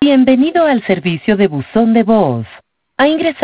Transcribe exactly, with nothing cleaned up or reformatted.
Bienvenido al servicio de buzón de voz. Ha ingresado